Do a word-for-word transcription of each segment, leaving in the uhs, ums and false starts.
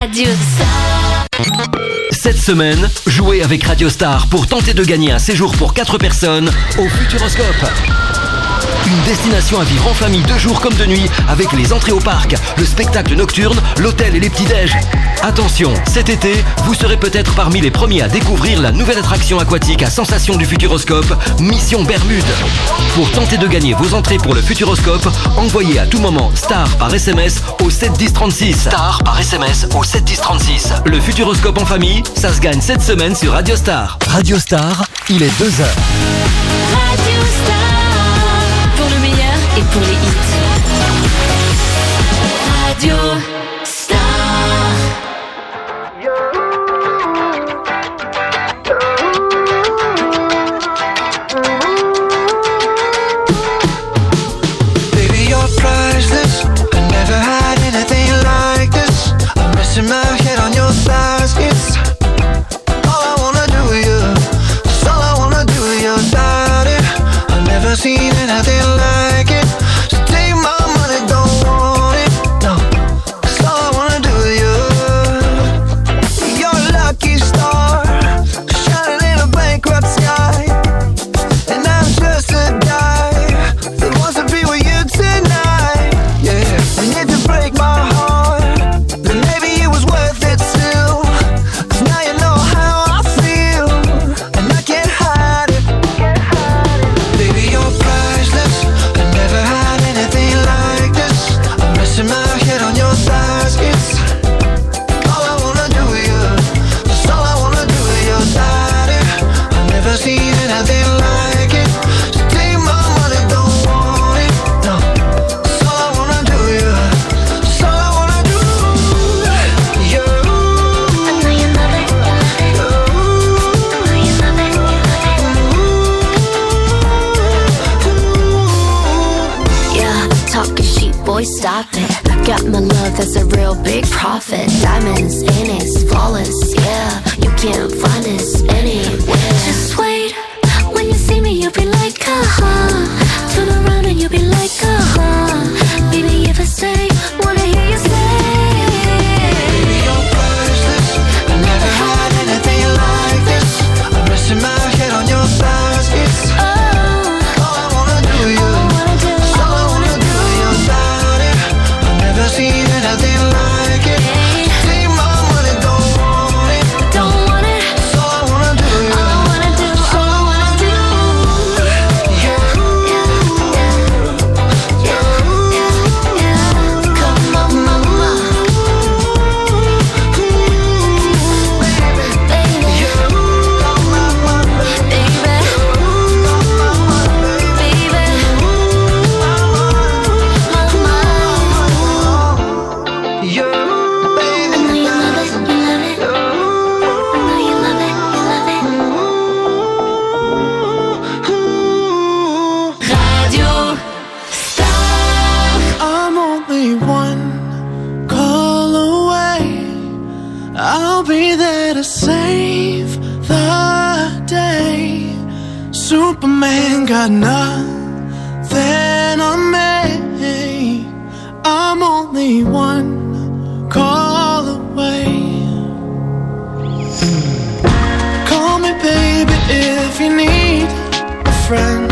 Radio Star. Cette semaine, jouez avec Radio Star pour tenter de gagner un séjour pour quatre personnes au Futuroscope. Une destination à vivre en famille de jour comme de nuit avec les entrées au parc, le spectacle nocturne, l'hôtel et les petits-déj. Attention, cet été, vous serez peut-être parmi les premiers à découvrir la nouvelle attraction aquatique à sensation du Futuroscope, Mission Bermude. Pour tenter de gagner vos entrées pour le Futuroscope, envoyez à tout moment STAR par S M S au sept dix trente-six. STAR par S M S au sept dix trente-six. Le Futuroscope en famille, ça se gagne cette semaine sur Radio Star. Radio Star, il est deux heures. Radio Star. Pour le meilleur et pour les hits. Radio Star. Baby, you're priceless. I never had anything like this. I'm resting my head on your thighs. It's all I wanna do with you. It's all I wanna do with your body. I've never seen anything like it. So take my money, don't want it. No, it's all I wanna do with you. You're a lucky star, shining in a bankrupt sky. And I'm just a guy that wants to be with you tonight. Yeah, and if you break my heart, then maybe it was worth it still. 'Cause now you know how I feel, and I can't hide it. Baby, you're priceless. I never had anything like this. I'm resting my head on your thighs. It's all I wanna do with you. It's all I wanna do with your body. I've never seen anything like it. So take my money, don't want it. No, it's all I wanna do with you. It's all I wanna do. You. I know you love it, you love it. I know you love it, you love it. Yeah, talking sheep, boy, stop it. Got my love, that's a real big profit. Diamonds in it, flawless, yeah. You can't find this anywhere. Just wait, when you see me, you'll be like, uh-huh. Turn around and you'll be like, uh-huh. Baby, if I say, wanna hear you say. Baby, you're priceless. I never had anything like this. I'm resting my head on your thighs. It's Oh, all I wanna do with you. all I wanna do, It's all I all I wanna wanna do with your body. I've never seen anything like it. Take my money, don't want it. don't want it. It's all I wanna do with you. All I wanna do, all I wanna do. Yeah. Come on, mama, baby, baby, You, I know you love it, you love it. I know you love it, you love it. Radio Star. I'm only one call away. I'll be there to save the day. Superman got nothing on me. I'm only one call away. Call me, baby, if you need a friend.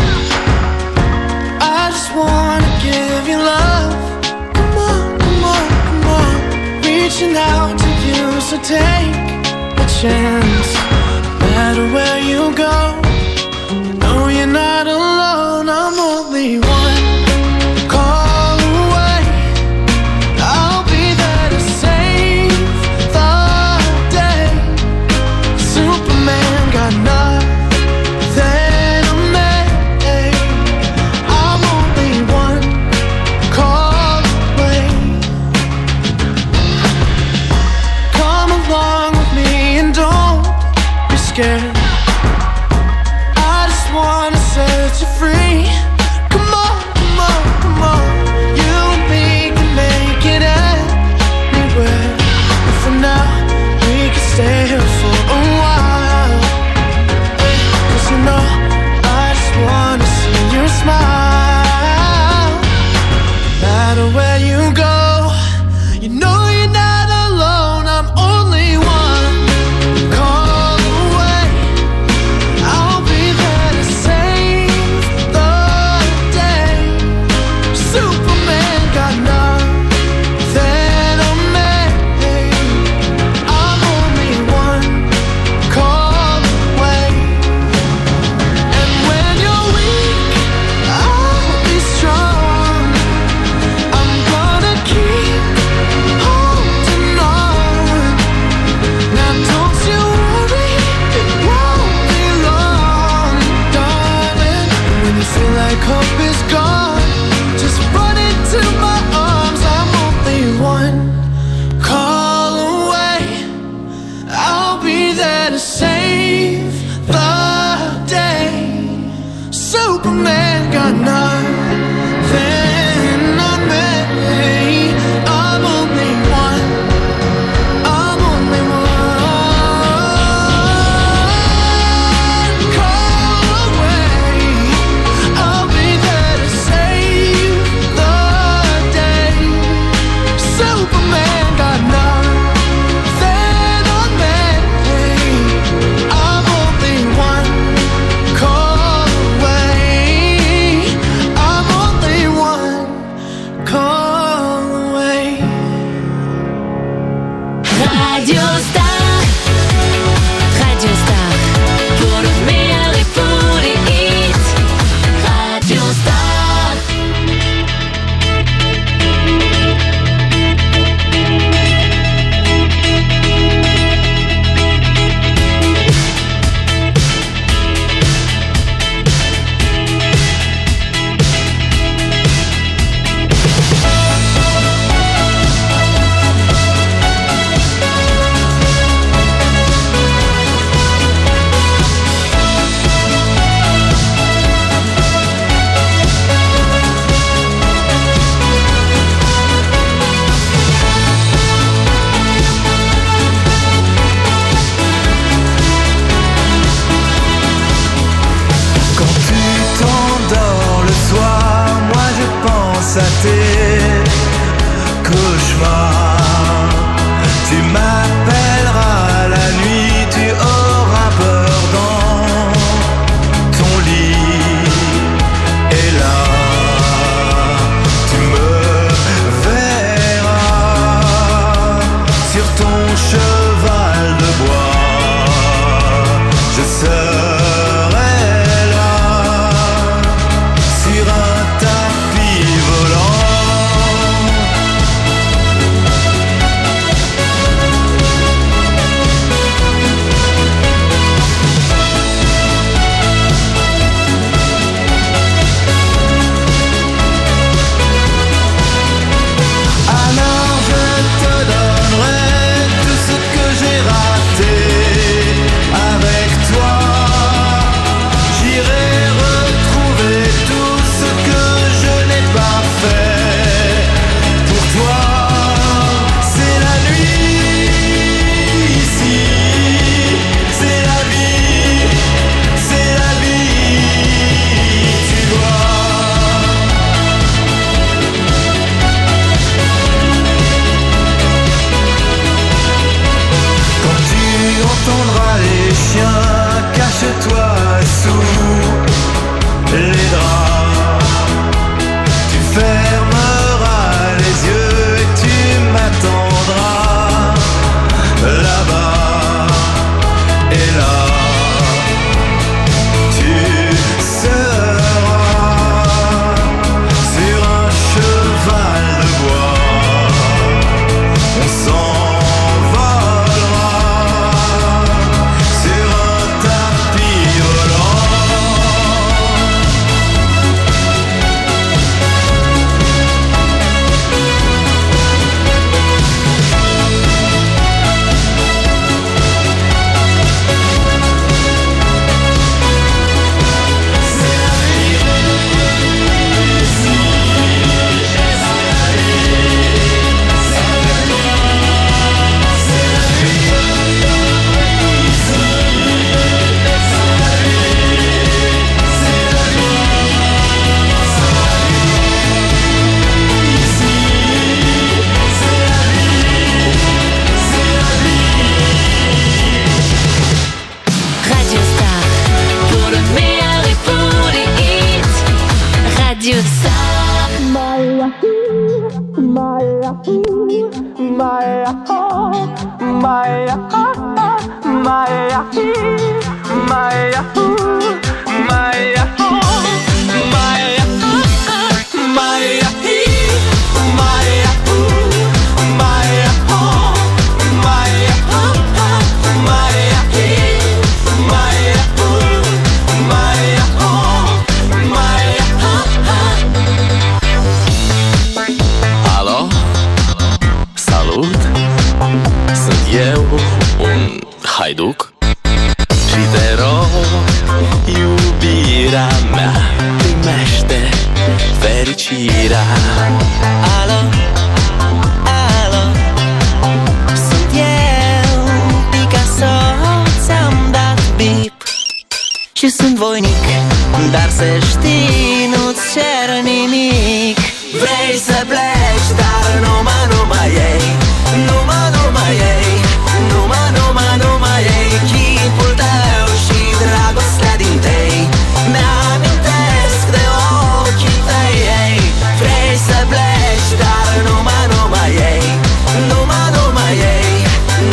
I just wanna give you love. Come on, come on, come on. Reaching out to you, so take a chance. No matter where you go, you know you're not alone. I'm only one call away. I'll be there to save the day. Superman got nothing on me. I'm only one call away. Come along with me and don't be scared. I just wanna set you free. Come on, come on, come on. You and me can make it anywhere. And for now, we can stay here for a while. 'Cause you know, I just wanna see you smile. No matter where you go, you know you're not alone. I'm Radio Star, Radio Star, pour le meilleur et pour les hits. Radio Star. À tes cauchemars, tu m'appelleras la nuit, tu auras peur dans ton lit, et là tu me verras sur ton cheval de bois, je serai là sur un tapis volant. Alors je te donnerai tout ce que j'ai raté avec toi. J'irai retrouver tout ce que je n'ai pas fait pour toi. C'est la nuit ici, c'est la vie, c'est la vie, tu vois. Quand tu entendras les chiens, cache-toi sous les draps. Tu fermeras les yeux et tu m'attendras là-bas. Et là, tu seras sur un cheval de bois. On s'envolera sur un tapis volant. Radio Star, pour le meilleur et pour les hits. Radio Star. Maya, Maya, Maya, Maya, Maya, Maya, Maya, Alo? Salut! Sunt eu, un haiduc și te rog, iubirea mea, primește fericirea. Alo? Alo? Sunt eu, Picasso, ți-am dat bip și sunt voinic, dar să știi, nu-ți cer nimic. Vrei să pleci, dar numai, numai ei, numai, numai ei, numai, numai, numai ei, chipul tău și dragostea din tei mi-amintesc de ochii tăi, ei. Vrei să pleci, dar numai, numai ei, numai, numai ei,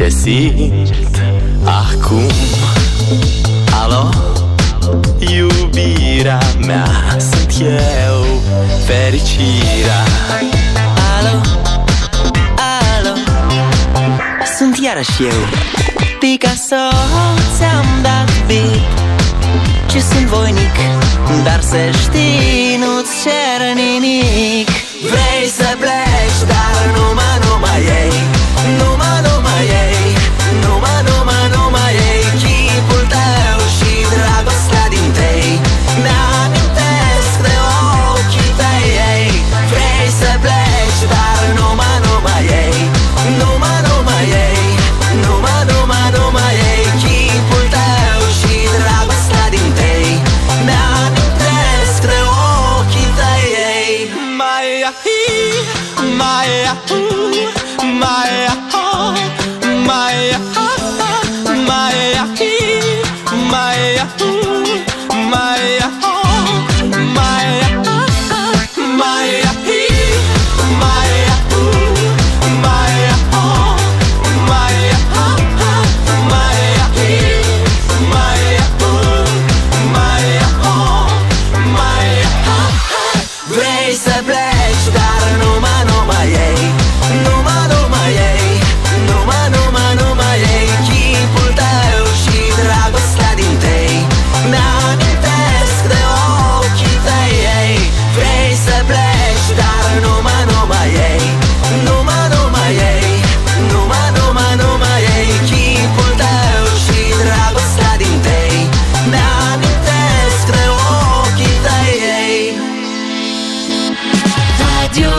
ce simt acum. Alo, iubirea mea, sunt eu, fericirea. Alo, alo, sunt iarăși eu, Picasso, ți-am dat beat și sunt voinic, dar să știi, nu-ți cer nimic. Vrei să pleci, dar numai, numai ei, numai, numai ei, numai, numai, numai ei, chipul tău și dragostea din tei, mi-amintesc de ochii tăi, ei. Vrei să pleci, dar numai, numai ei, numai, numai ei, numai, numai, numai ei, chipul tău și dragostea din tei, mi-amintesc de ochii tăi, ei. Mai ahi, mai ahu, mai aho, mai aha, mai ahi, mai ahu, mai aho, mai aha, mai ahi, mai ahu, mai aho, mai aha, mai ahi, mai ahu, mai aho, mai aha. Vrei să pleci, dar numai, numai ei, numai, numai ei, numai, numai, numai ei, chipul tău și dragostea din tei, mi-amintesc de ochii tăi, ei. Vrei să pleci, dar numai, numai ei, numai, numai ei, numai, numai, numai ei, chipul tău și dragostea din tei, mi-amintesc de ochii tăi, ei. Radio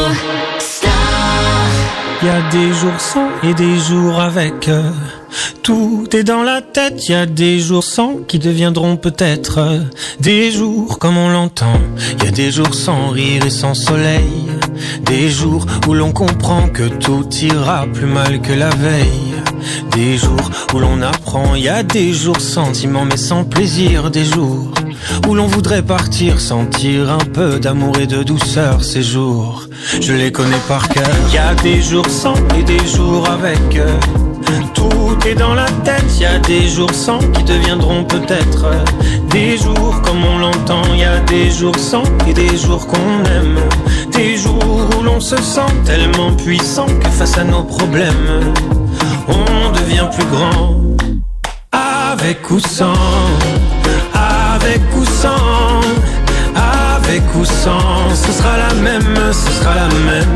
Star. Y a des jours sans et des jours avec. Tout est dans la tête, y a des jours sans qui deviendront peut-être des jours comme on l'entend. Y a des jours sans rire et sans soleil, des jours où l'on comprend que tout ira plus mal que la veille, des jours où l'on apprend. Y a des jours sentiments mais sans plaisir, des jours où l'on voudrait partir, sentir un peu d'amour et de douceur. Ces jours, je les connais par cœur. Y a des jours sans et des jours avec. Tout est dans la tête, y a des jours sans qui deviendront peut-être des jours comme on l'entend. Y a des jours sans et des jours qu'on aime, des jours où l'on se sent tellement puissant que face à nos problèmes, on devient plus grand. Avec ou sans, avec ou sans, avec ou sans, ce sera la même, ce sera la même.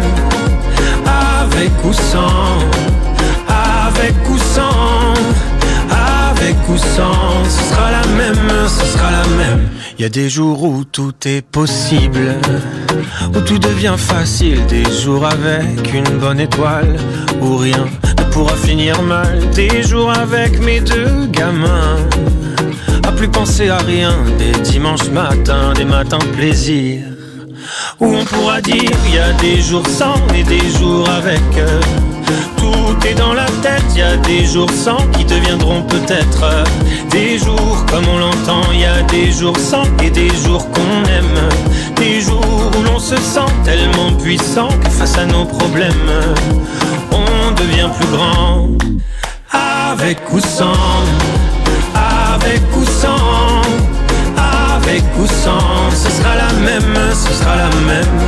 Avec ou sans, avec ou sans, avec ou sans, ce sera la même, ce sera la même. Y a des jours où tout est possible, où tout devient facile, des jours avec une bonne étoile, où rien ne pourra finir mal, des jours avec mes deux gamins, à plus penser à rien, des dimanches matins, des matins plaisir, où on pourra dire y a des jours sans et des jours avec. Tout est dans la tête, y a des jours sans qui deviendront peut-être des jours comme on l'entend. Y a des jours sans et des jours qu'on aime, des jours où l'on se sent tellement puissant que face à nos problèmes, on devient plus grand. Avec ou sans, avec ou sans, avec ou sans, ce sera la même, ce sera la même.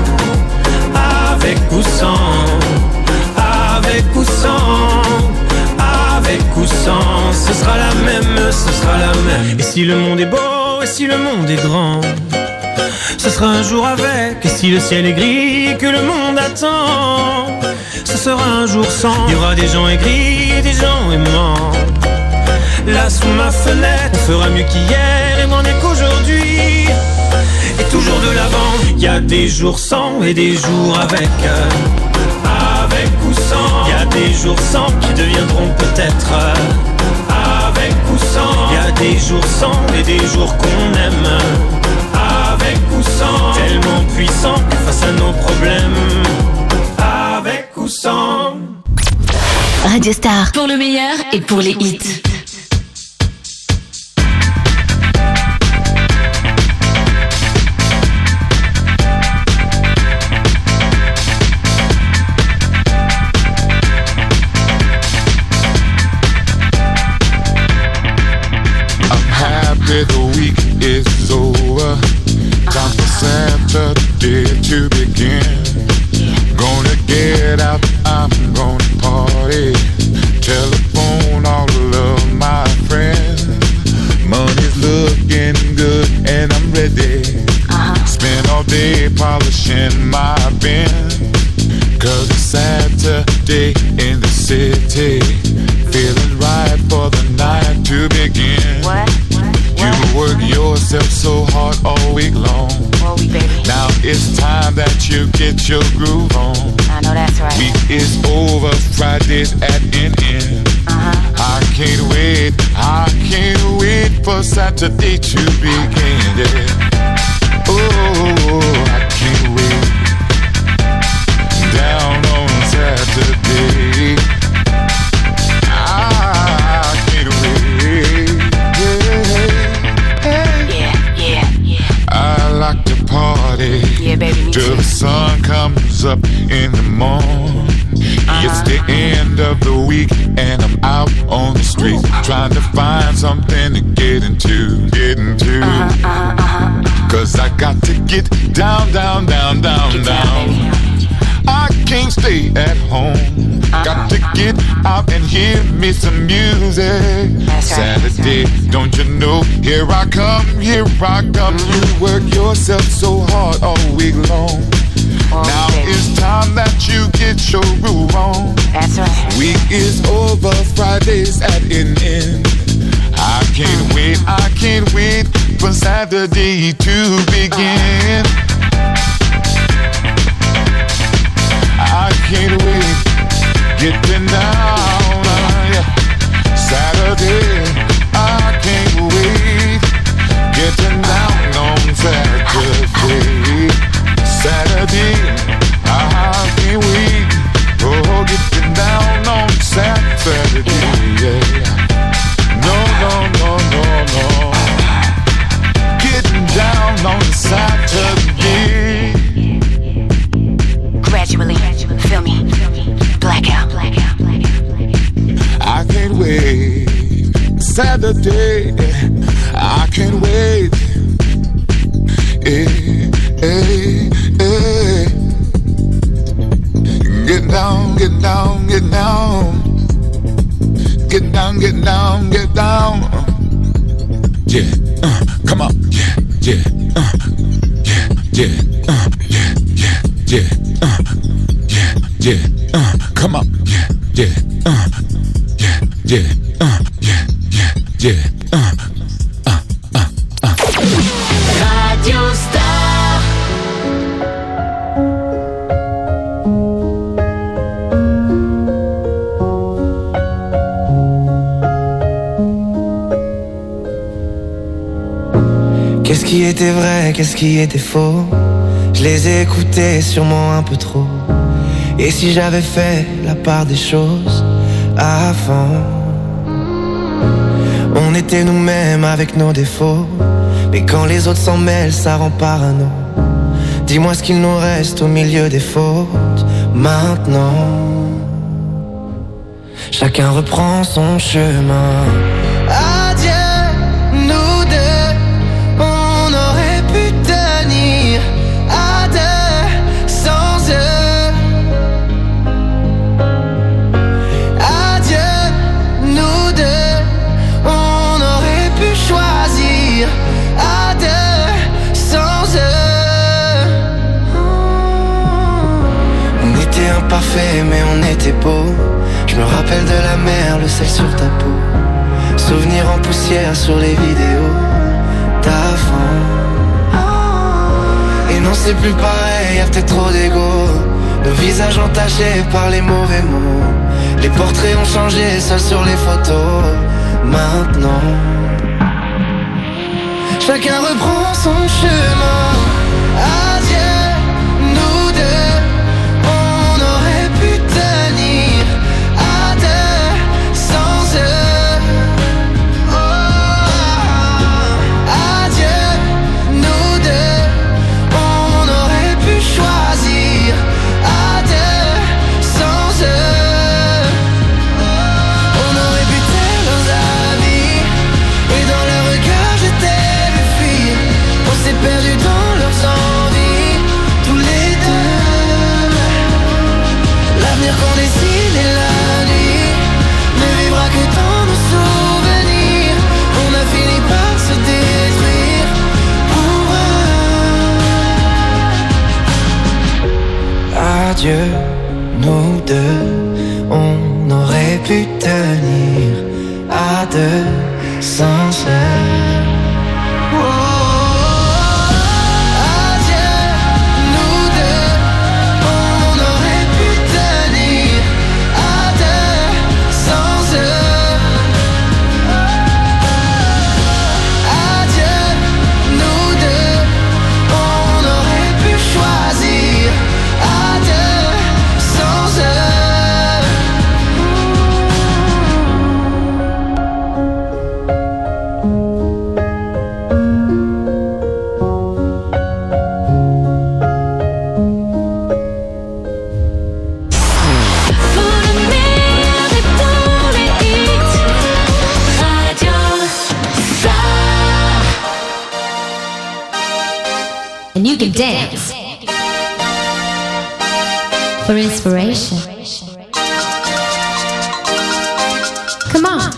Avec ou sans, avec ou sans, avec ou sans, ce sera la même, ce sera la même. Et si le monde est beau, et si le monde est grand, ce sera un jour avec. Et si le ciel est gris et que le monde attend, ce sera un jour sans. Il y aura des gens aigris et des gens aimants. Là sous ma fenêtre, on fera mieux qu'hier et moins bien qu'aujourd'hui, et toujours de l'avant. Il y a des jours sans et des jours avec. Avec ou sans, il y a des jours sans qui deviendront peut-être avec ou sans. Il y a des jours sans et des jours qu'on aime. Avec ou sans, tellement puissant que face à nos problèmes. Avec ou sans. Radio Star, pour le meilleur et pour les hits. Saturday, the week is over. Time for Saturday to begin. Gonna get out, I'm gonna party. Telephone all of my friends. Money's looking good and I'm ready. Uh-huh. Spend all day polishing my Benz. Cause it's Saturday in the city. Feeling right for the night to begin. What? You work yourself so hard all week long. All week, baby. Now it's time that you get your groove on. I know that's right. Week is over, Friday's at an end. Uh-huh. I can't wait, I can't wait for Saturday to begin. Yeah. Oh, I can't wait. Down on Saturday. I can't wait. Yeah, yeah, yeah. I like to party. Yeah, baby, me till too. the sun comes up in the morning. Uh-huh. It's the end of the week and I'm out on the street trying to find something to get into, get into. Uh-huh, uh-huh, uh-huh. Cause I got to get down, down, down, down, Get down. down, baby. I can't stay at home. Uh-huh. Got to get out and hear me some music. That's right, Saturday, that's right. don't you know? Here I come, here I come. Mm-hmm. You work yourself so hard all week long. Oh, now baby. it's time that you get your groove on. That's right. Week is over, Friday's at an end. I can't wait, I can't wait for Saturday to begin. I can't wait, getting down, uh, yeah. Saturday, I can't wait, getting down on Saturday. Saturday, I can't wait, oh, getting down on Saturday, yeah. No, no, no, no, no, getting down on Saturday. Gradually, feel me, blackout, blackout, blackout. I can't wait, Saturday, I can't wait, hey, hey, hey. Get down, get down, get down, get down, get down, get down. Yeah, uh, come on, yeah, yeah, uh, yeah, yeah, uh, yeah, yeah, yeah, uh, yeah, yeah, uh, come on, yeah, yeah, uh, yeah, yeah, uh, yeah, yeah, yeah, uh, uh, uh, uh. Radio Star. Qu'est-ce qui était vrai, qu'est-ce qui était faux? Je les ai écoutés sûrement un peu trop. Et si j'avais fait la part des choses avant? On était nous-mêmes avec nos défauts, mais quand les autres s'en mêlent, ça rend parano. Dis-moi ce qu'il nous reste au milieu des fautes maintenant. Chacun reprend son chemin. Adieu, nous deux, on aurait pu tenir à deux sans eux. Adieu, nous deux, on aurait pu choisir à deux sans eux. On était imparfaits mais on était beaux. Je me rappelle de la mer, le sel sur ta peau. Souvenirs en poussière sur les vidéos d'avant. Et non c'est plus pareil, y'a peut-être trop d'ego. Nos visages entachés par les mauvais mots. Les portraits ont changé, seuls sur les photos. Maintenant chacun reprend son chemin. Adieu, nous deux, on aurait pu tenir à deux sans eux. Oh, adieu, nous deux, on aurait pu choisir à deux sans eux. On aurait pu taire leurs avis et dans leur regard j'étais adieu, nous deux, on aurait pu tenir à deux sans cesse. And you can dance for inspiration. Come on.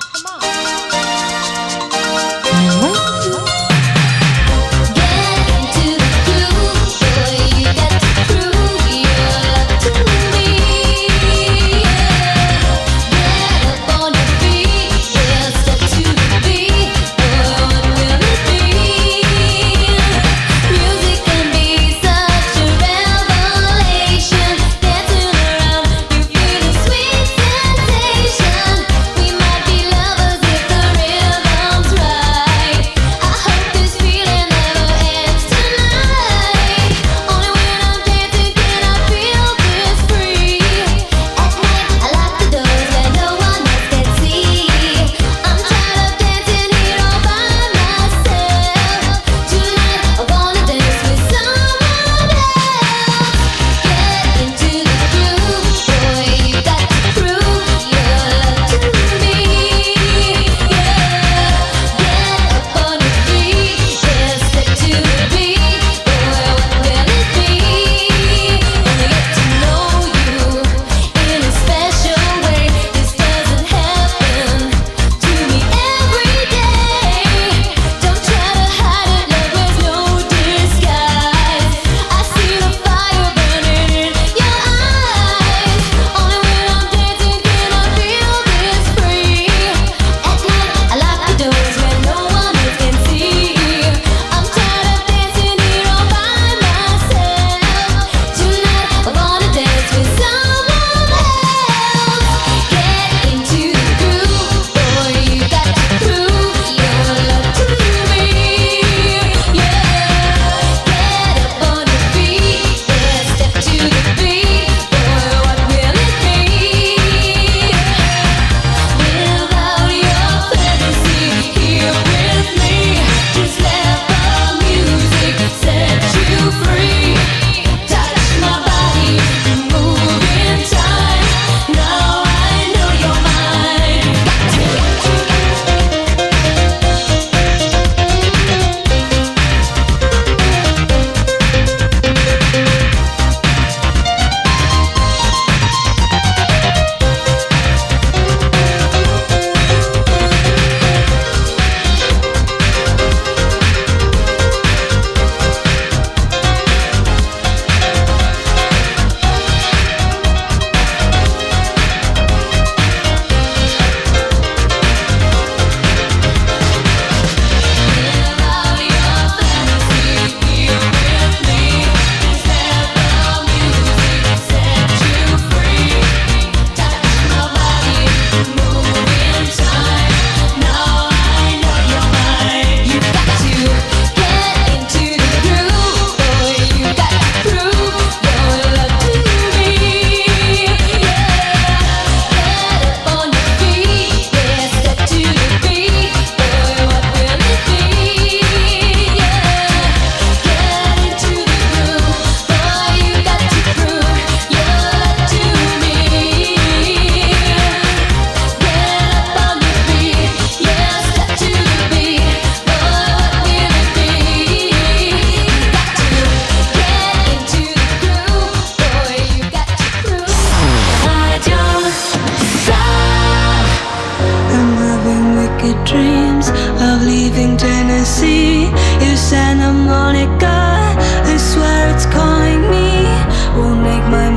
dreams of leaving Tennessee. You Santa Monica, I swear it's calling me. Won't make my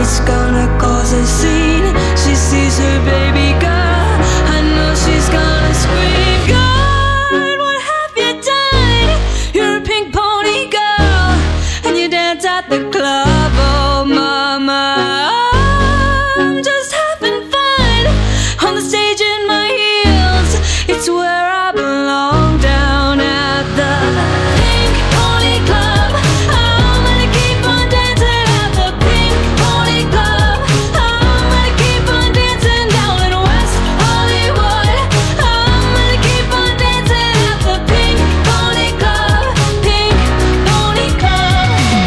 it's gonna cause a scene. She sees her baby girl, I know she's gonna scream. God, what have you done? You're a pink pony girl, and you dance at the club. Oh mama, I'm just having fun on the stage in my heels. It's where I belong, down at the Pink Pony Club. I'm gonna keep on dancing at the Pink Pony Club. I'm gonna keep on dancing down in West Hollywood. I'm gonna keep on dancing at the Pink Pony Club. Pink Pony Club.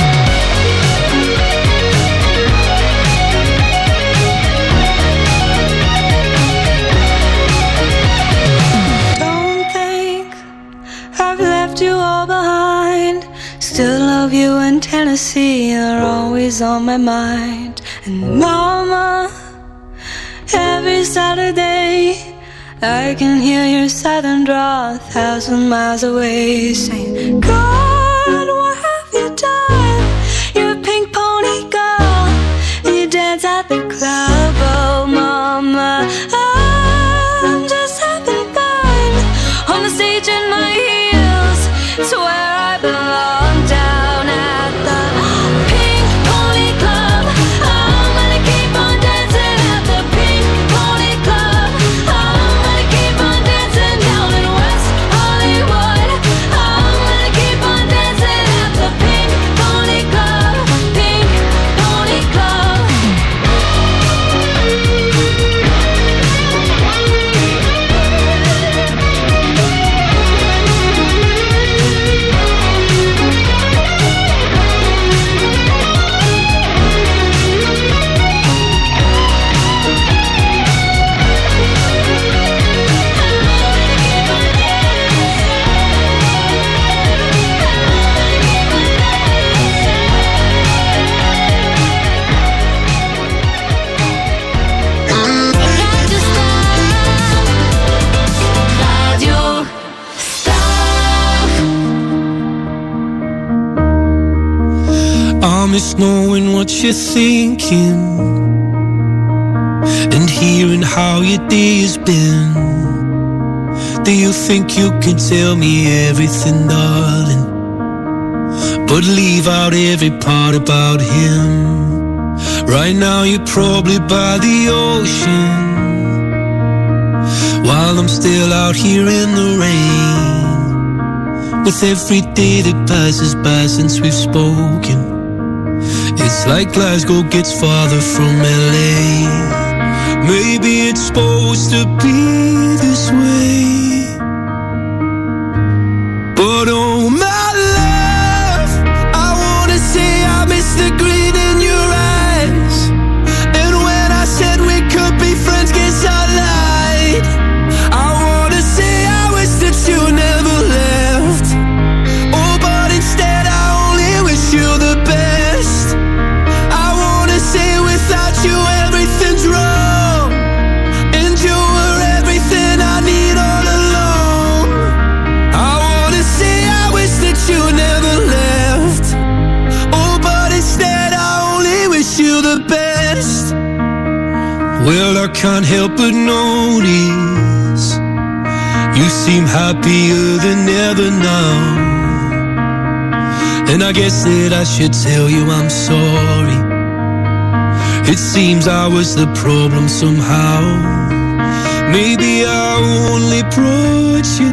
Don't think I've left you all behind. Still love you in Tennessee, you're always on my mind. And mama, every Saturday I can hear your southern drawl a thousand miles away, saying, God, what have you done? You're a pink pony girl, and you dance at the club. Oh mama, I'm just having fun on the stage in my heels. It's where I belong, down at the Pink Pony Club. I'm gonna keep on dancing at the Pink Pony Club. I'm gonna keep on dancing down in West Hollywood. I'm gonna keep on dancing at the Pink Pony Club. Pink Pony Club. Radio Star. I miss knowing what you're thinking and hearing how your day has been. Do you think you can tell me everything, darling, but leave out every part about him? Right now you're probably by the ocean, while I'm still out here in the rain. With every day that passes by since we've spoken, it's like Glasgow gets farther from L A. Maybe it's supposed to be this way, but oh my love, I wanna say I miss the green in your eyes. And when I said we could be friends, guess I lied. I wanna say I wish that you never left. Oh, but instead I only wish you the best. I wanna say without you everything's wrong, and you were everything I need all along. I wanna say I wish that you never left. Oh, but instead I only wish you the best. Well, I can't help but notice you seem happier than ever now, and I guess that I should tell you I'm sorry. It seems I was the problem somehow. Maybe I only brought you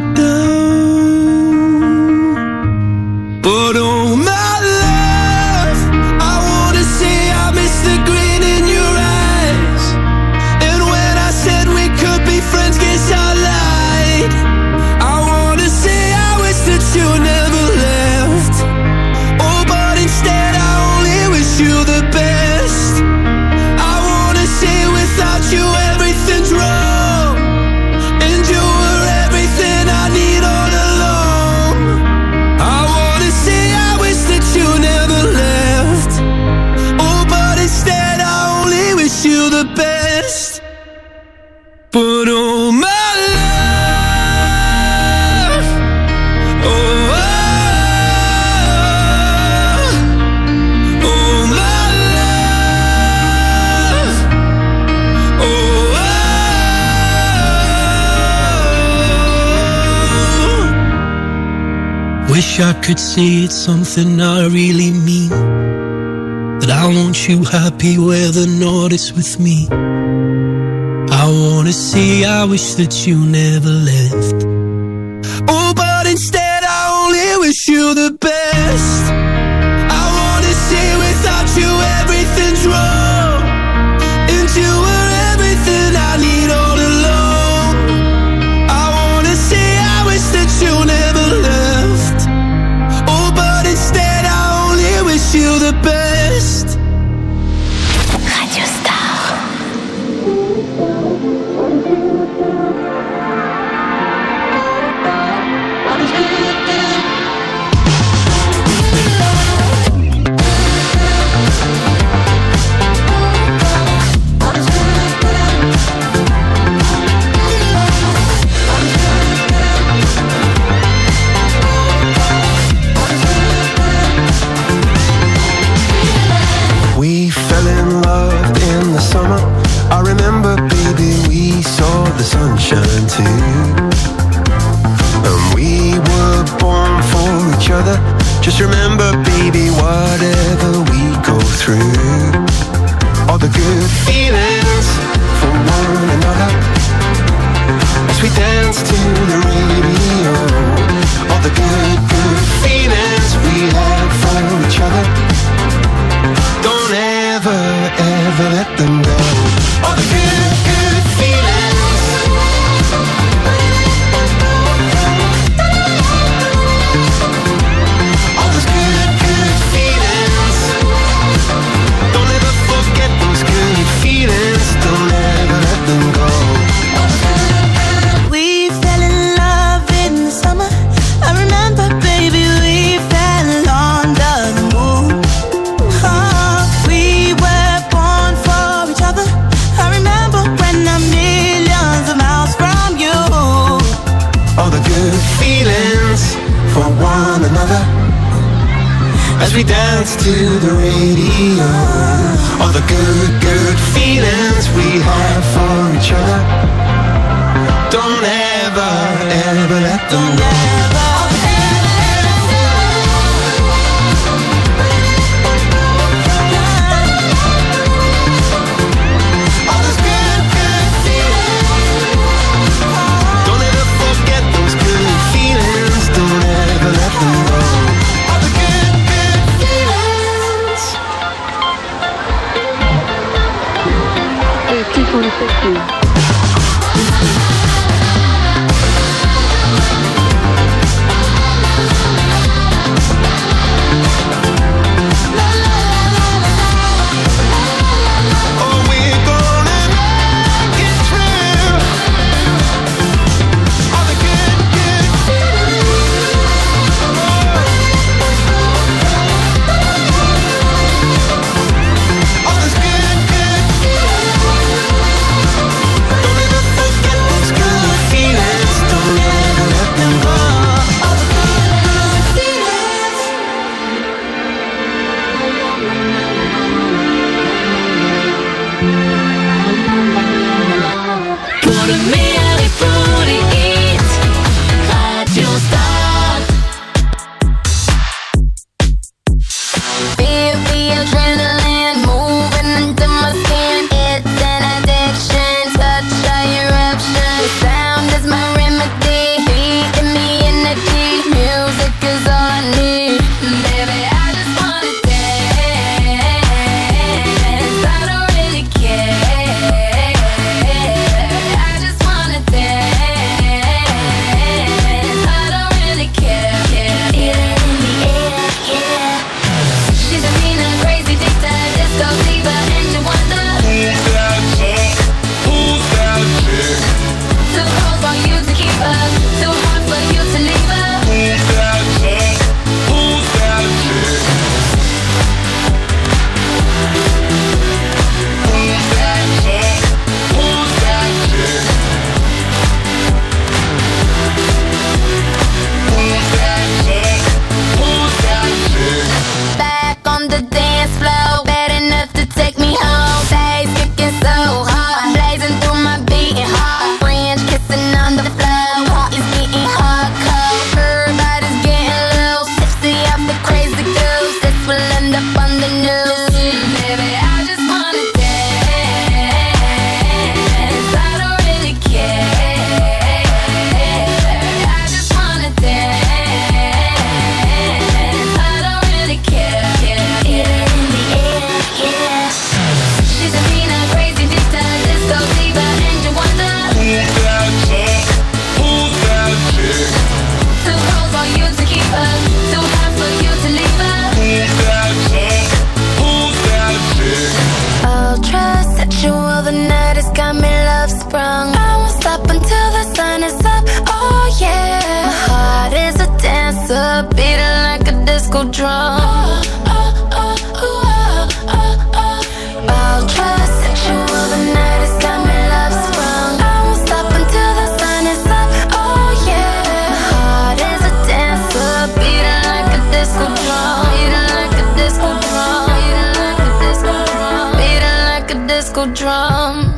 down, but oh my love, I wanna say I miss the green in your eyes. And when I said we could be friends, guess I lied. I wanna say I wish that you never left. Oh, but instead I only wish you the best. I wanna say without you everything's wrong, and you were everything I need Wish I could say it's something I really mean, that I want you happy whether or not it's with me. I wanna say I wish that you never left. Oh, but instead I only wish you the best. I wanna say without you everything's wrong, and you were everything I need all along. I wanna say I wish that you never left. Oh, but instead I only wish you the best. Radio Star. We fell in love in the summer. I remember, baby, we saw the sunshine too. And we were born for each other. Just remember, baby, whatever we go through, all the good feelings for one another, as we dance to the radio. All the good, good feelings we have for each other, don't ever, ever let them go. All the good, good feelings. All those good, good feelings. Don't ever forget those good feelings. Don't ever let them go. We fell in love in the summer. I remember, baby, we fell under the moon. Oh, we were born for each other. I remember when I'm millions of miles from you. All the good feelings for one another, as we dance to the radio. All the good, good feelings we have for each other, don't ever, ever let them go. All those good, good feelings. Don't ever forget those good feelings. Don't ever let them go. All the good, good feelings. eighty forty-six. Oh yeah, my heart is a dancer, beating like a disco drum. Oh, oh, oh, oh, oh, oh. Ultra sexual, the night has got me love sprung. I won't stop until the sun is up. Oh yeah, my heart is a dancer, beating like a disco drum. Beating like a disco drum. Beating like a disco drum. Beating like a disco drum.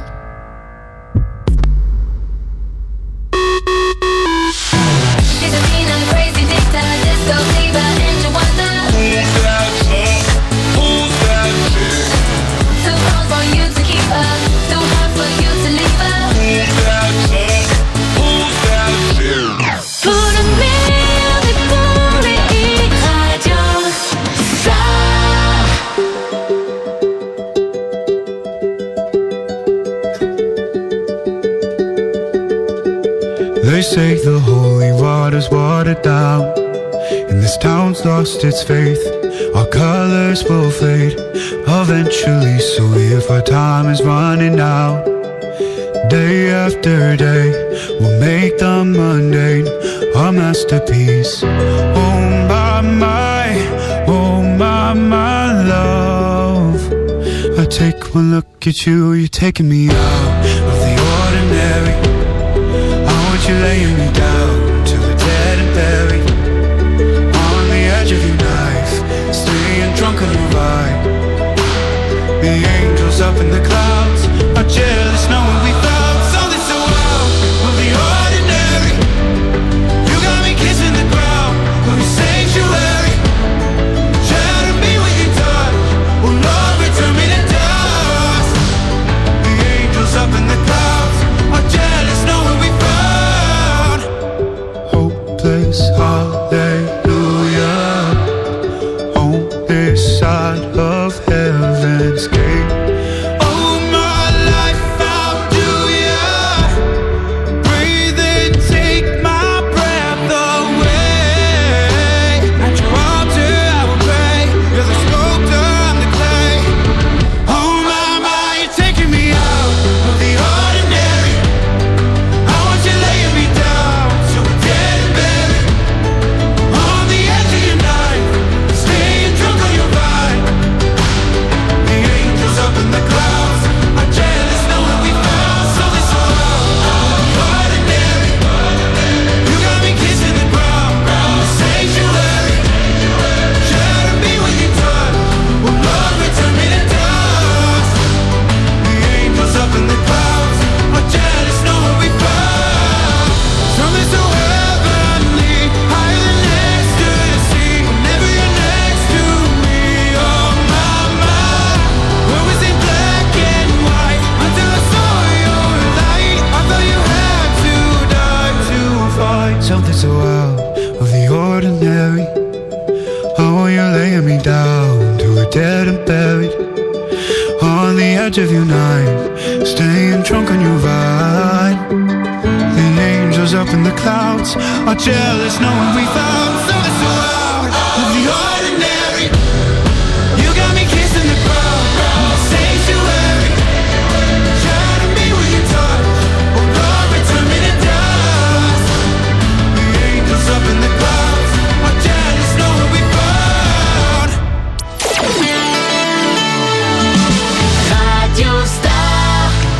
They say the holy water's watered down, and this town's lost its faith. Our colors will fade eventually, so if our time is running out, day after day, we'll make the mundane our masterpiece. Oh my, my, oh my, my love, I take one look at you, you're taking me out of the ordinary. You're laying me down to the dead and buried on the edge of your knife, staying drunk on your vibe. The angels up in the clouds are jealous knowing we found something so wild of the ordinary. You got me kissing the ground of your sanctuary. Shadow me when you touch, oh Lord, return me to dust. The angels up in the clouds are jealous knowing we found hallelujah on this side of heaven's gate. Oh my life, I'll do ya. Breathe and take my breath away. At your altar I will pray. You're the sculptor, I'm the clay. Oh my, my, you're taking me out of the ordinary. I want you laying me down so we're dead and buried on the edge of your knife, staying drunk on your vine. The angels up in the clouds are jealous knowing we found something so ordinary. You got me kissing the ground, the sanctuary. Shadow me when you touch, oh Lord, return me to dust. The angels up in the clouds are jealous knowing we found something so heavenly, higher than ecstasy. Whenever you're next to me, oh my, my. Where was it black and white until I saw your light? I thought you had to die to find something so out of the ordinary. Oh, you're laying me down to a dead and buried on the edge of your night, staying drunk on your vine. The angels up in the clouds are jealous knowing we found something so out of the ordinary. You got me kissing the ground, the sanctuary. Shadow me when you touch, oh Lord, return me to dust. The angels up in the clouds are jealous knowing we found Radio Star.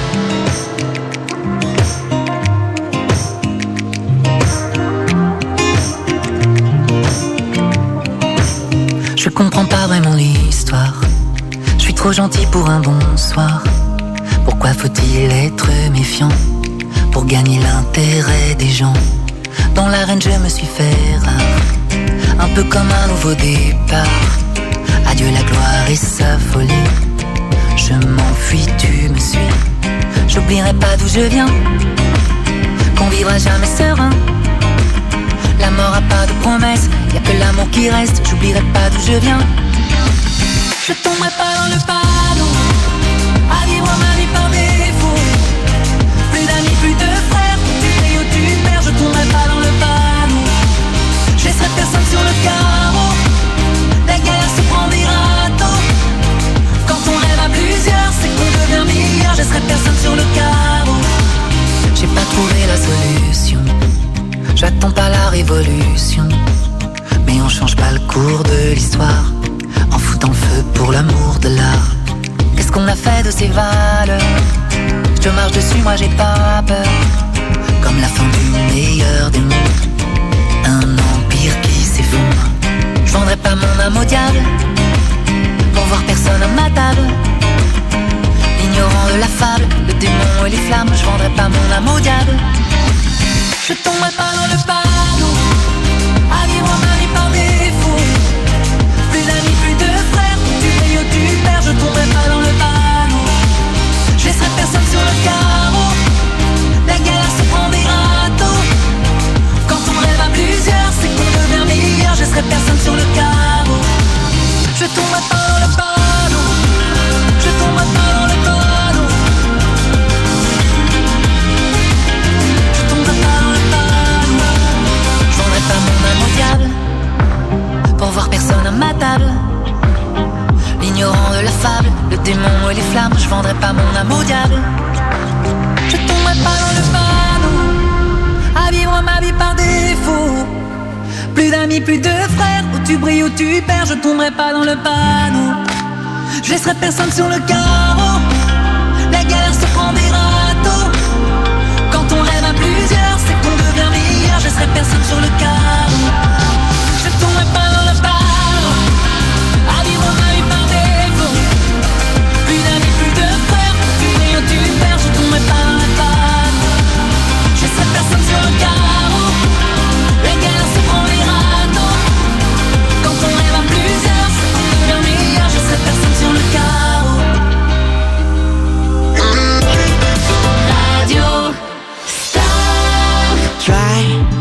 Je comprends pas vraiment l'histoire. Je suis trop gentil pour un bonsoir. Pourquoi faut-il être méfiant pour gagner l'intérêt des gens? Dans l'arène je me suis fait rare, un peu comme un nouveau départ. Adieu la gloire et sa folie. Je m'enfuis, tu me suis. J'oublierai pas d'où je viens, qu'on vivra jamais serein. La mort a pas de promesse, y'a que l'amour qui reste. J'oublierai pas d'où je viens. Je tomberai pas dans le panneau à vivre ma vie par défaut. Plus d'amis, plus de frères, tu ris ou tu perds. Je tomberai pas dans le panneau, je laisserai personne sur le carreau. La guerre se prend des râteaux. Quand on rêve à plusieurs, c'est qu'on devient meilleur. Je laisserai personne sur le carreau. J'ai pas trouvé la solution J'attends pas la révolution, mais on change pas le cours de l'histoire en foutant le feu pour l'amour de l'art. Qu'est-ce qu'on a fait de ces valeurs? Je marche dessus, moi j'ai pas peur. Comme la fin du meilleur des mondes, un empire qui s'effondre. Je vendrai pas mon âme au diable pour voir personne à ma table. L'ignorant de la fable, le démon et les flammes. Je vendrai pas mon âme au diable. Je tomberai pas dans le panneau à vivre ma vie par défaut. Plus d'amis, plus de frères, tu payes ou tu perds. Je tomberai pas dans le panneau. Je laisserai personne sur le carreau. La galère se prend des râteaux. Quand on rêve à plusieurs, c'est qu'on devient meilleur. Je laisserai personne sur le carreau. Je tomberai pas dans le panneau. Je tomberai pas dans le panneau. Je tomberai pas dans le panneau. Je vendrai pas mon âme au diable pour voir personne à ma table. L'ignorant de la fable, le démon et les flammes. Je vendrai pas mon âme au diable. Je tomberai pas dans le panneau à vivre ma vie par défaut. Plus d'amis, plus de frères, où tu brilles, où tu perds. Je tomberai pas dans le panneau. Je laisserai personne sur le carreau. La galère se prend des râteaux. Quand on rêve à plusieurs, c'est qu'on devient meilleur. Je laisserai personne sur le carreau. Je tomberai pas dans le panneau à vivre ma vie par défaut. Plus d'amis, plus de frères, tu brilles, où tu perds. Je tomberai pas dans le panneau. Je laisserai personne sur le carreau. La galère se prend des râteaux. Quand on rêve à plusieurs, c'est qu'on devient meilleur. Je laisserai personne sur le carreau. Radio Star. Try,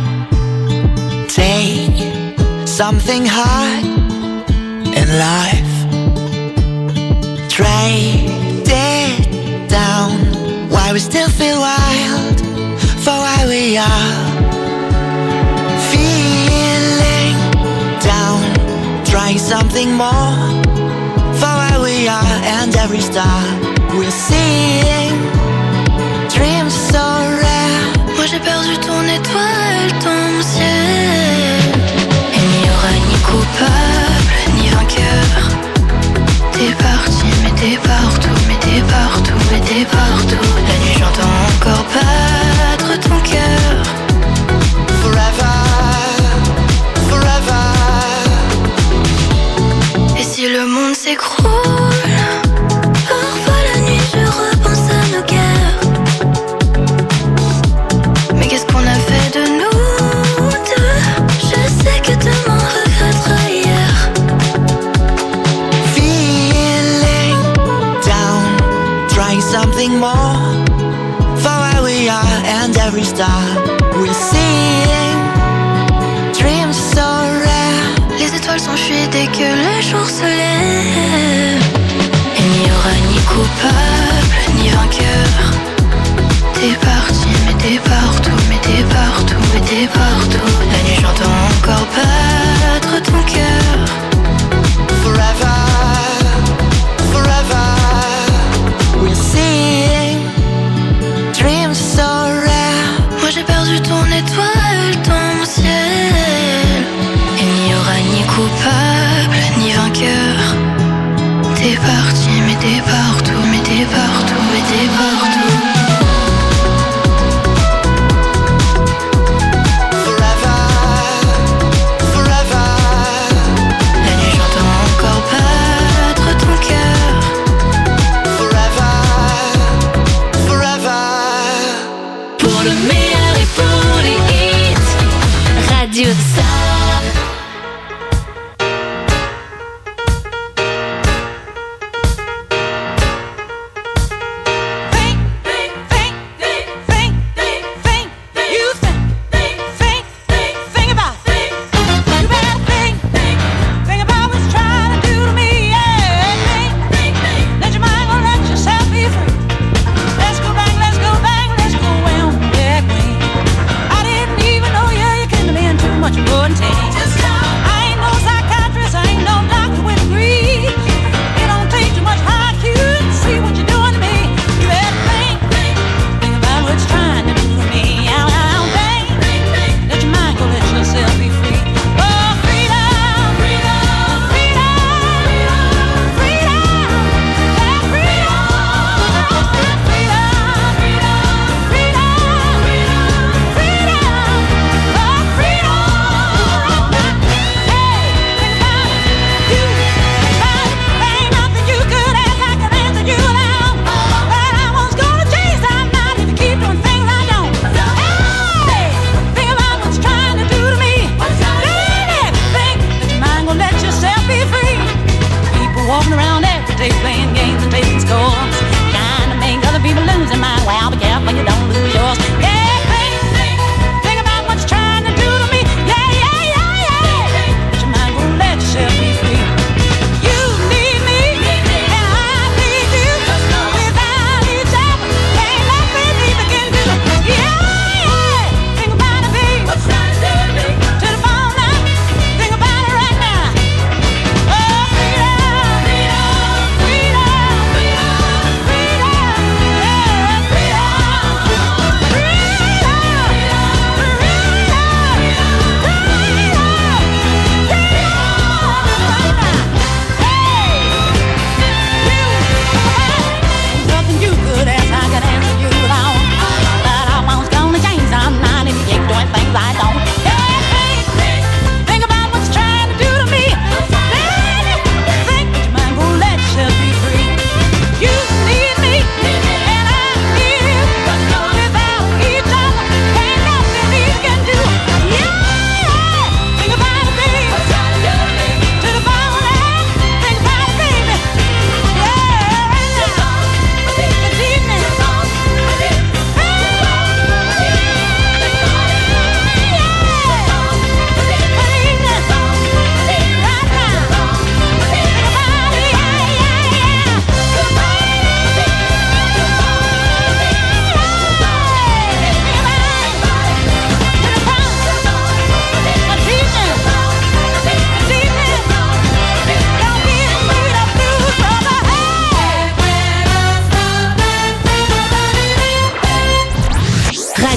take something hard in life. Trade it down. Why we still feel wild for why we are. Feeling down. Trying something more for why we are. And every star we're seeing. Dreams so rare. Moi j'ai perdu ton étoile, ton ciel. Il n'y aura ni coupable, ni vainqueur. T'es parti, mais t'es partout, mais t'es partout, mais t'es partout. La nuit j'entends encore battre ton cœur. Forever, forever. Et si le monde s'écroule, parfois la nuit je repense à nos guerres. Mais qu'est-ce qu'on a fait de nous deux? Je sais que demain regrettera hier. Feeling down, trying something more for where we are. And every star we're seeing. Dreams so rare. Les étoiles s'enfuient dès que le jour se lève. Il n'y aura ni coupable, ni vainqueur. T'es parti, mais t'es partout, mais t'es partout, mais t'es partout. La nuit j'entends encore battre ton cœur. Forever, forever. We're seeing. Dreams so rare. Moi j'ai perdu ton étoile, ton ciel. Il n'y aura ni coupable, ni vainqueur. T'es parti, mais t'es partout, mais t'es partout, mais t'es partout. Radio Star.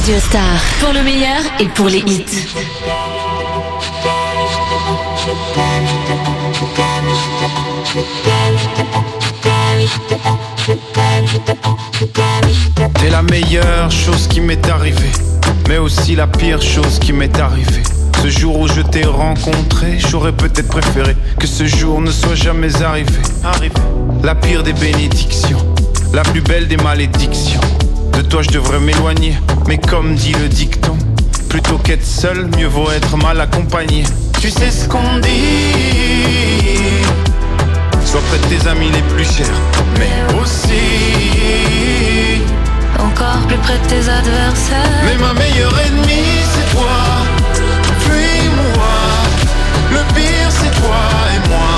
Radio Star, pour le meilleur et pour les hits. T'es la meilleure chose qui m'est arrivée, mais aussi la pire chose qui m'est arrivée. Ce jour où je t'ai rencontré, j'aurais peut-être préféré que ce jour ne soit jamais arrivé. Arrivé. La pire des bénédictions, la plus belle des malédictions. De toi je devrais m'éloigner, mais comme dit le dicton, plutôt qu'être seul, mieux vaut être mal accompagné. Tu sais ce qu'on dit, sois près de tes amis les plus chers, mais aussi encore plus près de tes adversaires. Mais ma meilleure ennemie c'est toi, puis moi. Le pire c'est toi et moi.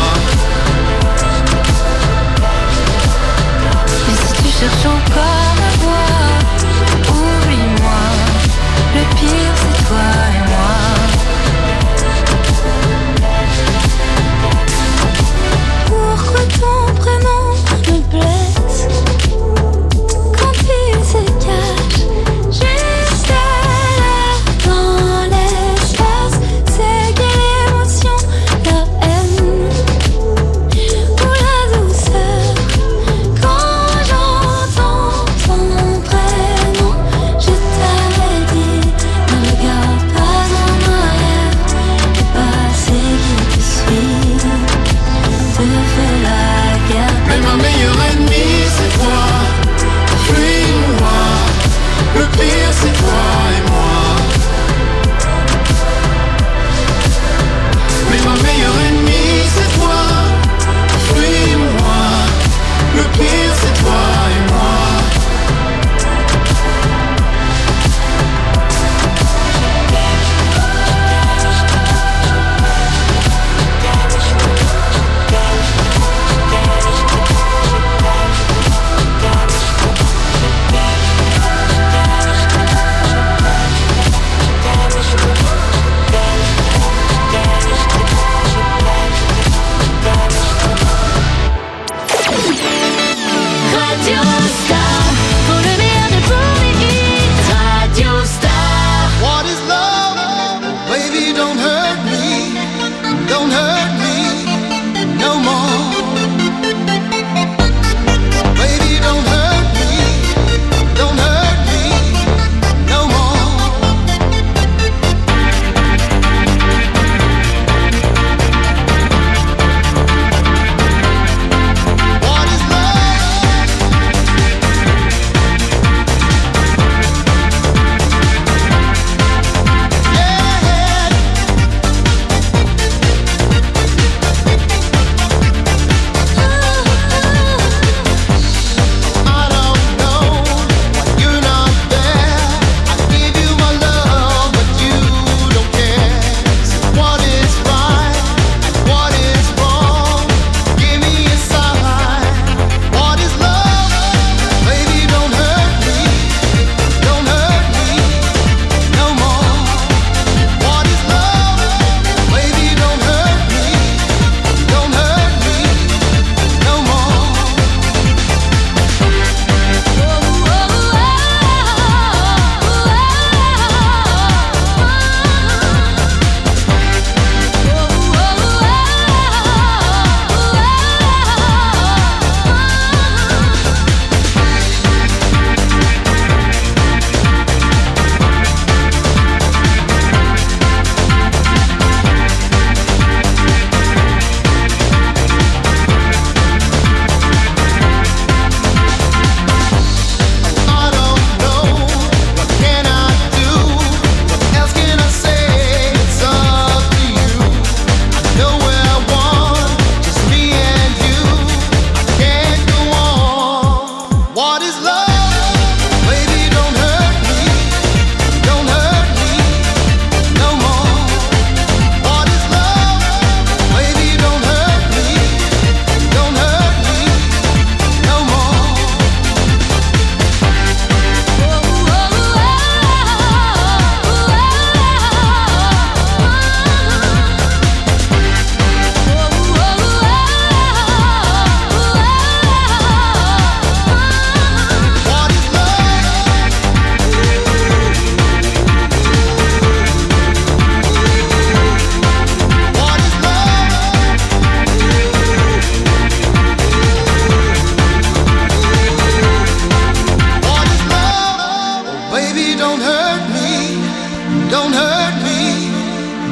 Et si tu cherches encore à voir, oublie-moi. Le pire c'est toi et moi. Pourquoi ton prénom me blesse quand il se cache juste à la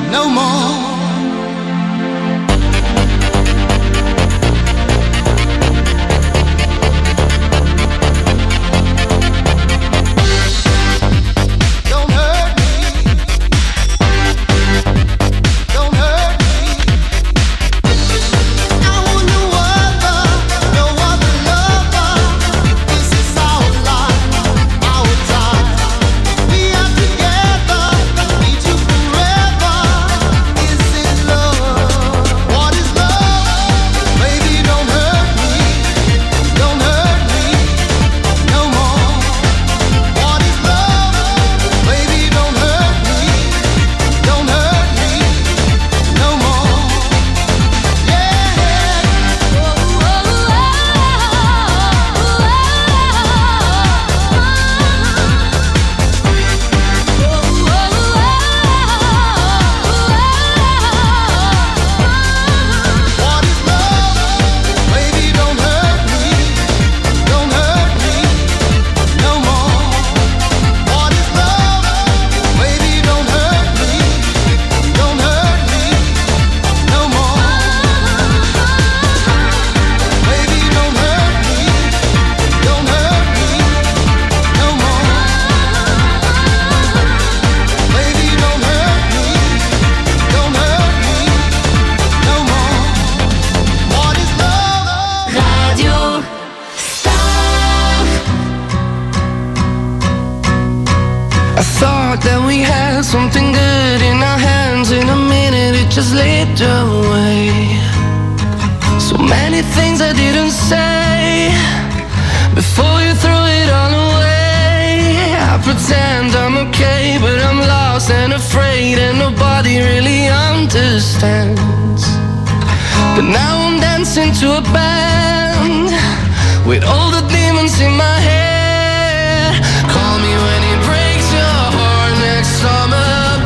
no more. Something good in our hands, in a minute it just slipped away. So many things I didn't say before you threw it all away. I pretend I'm okay, but I'm lost and afraid, and nobody really understands. But now I'm dancing to a band with all the demons in my head. Call me when it breaks your heart next summer.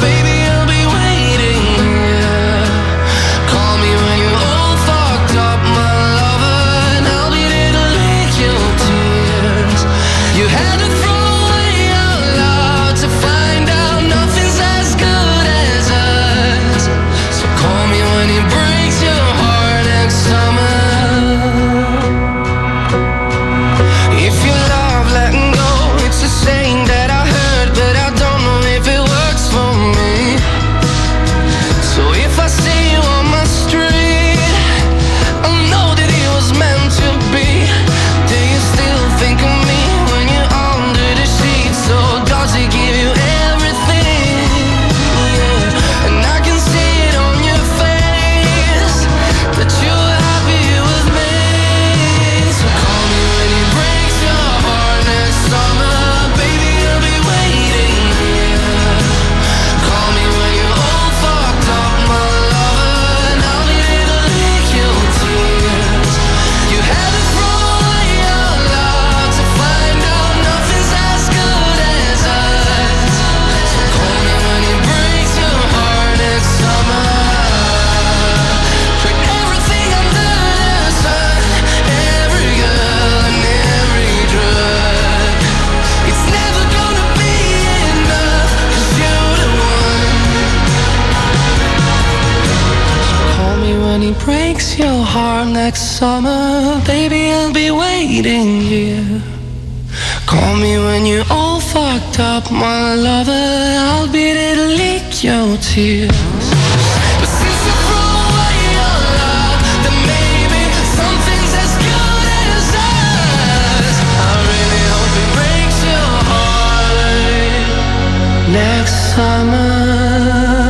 Breaks your heart next summer, baby, I'll be waiting here. Call me when you're all fucked up, my lover, I'll be there to lick your tears.